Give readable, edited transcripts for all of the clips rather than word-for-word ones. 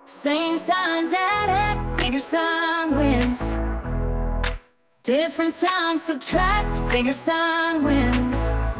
Same signs add up, bigger sign wins. Different signs subtract, bigger sign wins.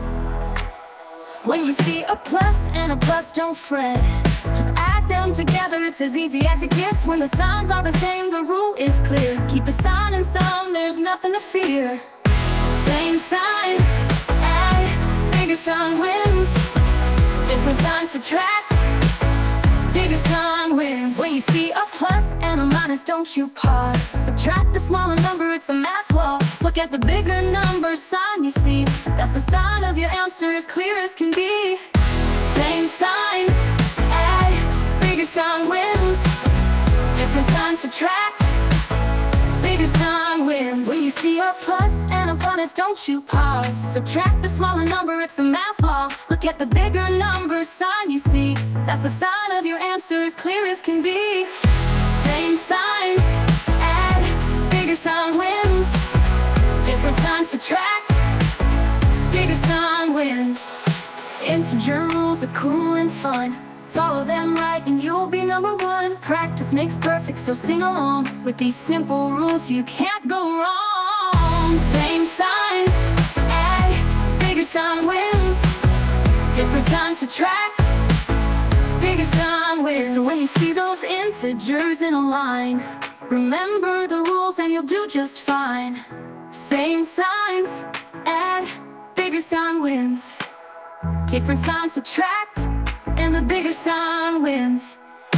When you see a plus and a plus, don't fret. Just add them together, it's as easy as it gets. When the signs are the same, the rule is clear. Keep the sign and sum, there's nothing to fear. Same signs add, bigger sign wins. Different signs subtract, bigger sign wins. When you see a plus and a minus, don't you pause. Subtract the smaller number, it's a math law. Look at the bigger number sign you see. That's the sign of your answer, as clear as can be. Same signs add, bigger sign wins. Different signs subtract, bigger sign wins. When you see a plus and a minus, don't you pause. Subtract the smaller number, it's the math law. Look at the bigger number sign you see. That's the sign of your answer, as clear as can be. Same signs add, bigger sign wins. Different signs subtract, bigger sign wins. Integer rules are cool and fun. Follow them right and you'll be number one. Practice makes perfect, so sing along. With these simple rules you can't go wrong. Same signs add, bigger sign wins. Different signs subtract, bigger sign wins. So when you see those integers in a line, remember the rules and you'll do just fine. Same signs add, bigger sign wins. Different signs subtract, and the bigger sign wins.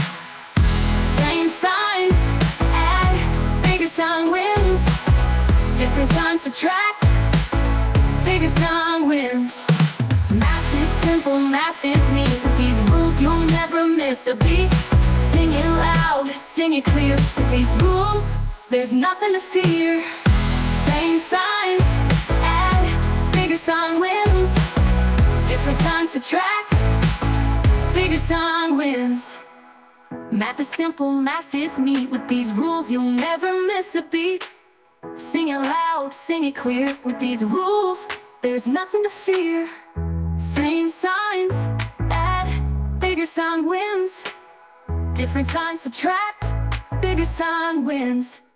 Same signs add, bigger sign wins. Different signs subtract, bigger sign wins. Math is simple, math is neat. With these rules you'll never miss a beat. Sing it loud, sing it clear. With these rules, there's nothing to fear. Same signs add, bigger sign wins. Different signs subtract, bigger sign wins. Math is simple, math is neat. With these rules you'll never miss a beat. Sing it loud, sing it clear. With these rules, there's nothing to fear. Same signs add, bigger sign wins. Different signs subtract, bigger sign wins.